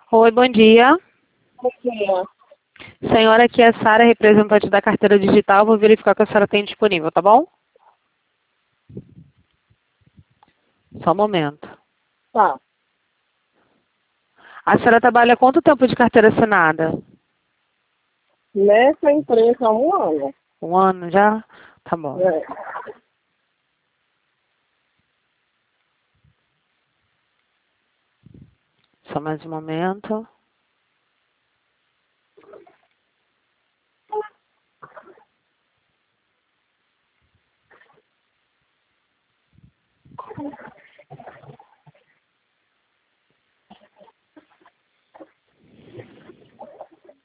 Oi, bom dia. Bom dia. Senhora, aqui é a Sara, representante da carteira digital. Vou verificar o que a senhora tem disponível, tá bom? Só um momento. Tá. A senhora trabalha há quanto tempo de carteira assinada? Nessa empresa há um ano. Um ano já? Tá bom. É. Só mais um momento.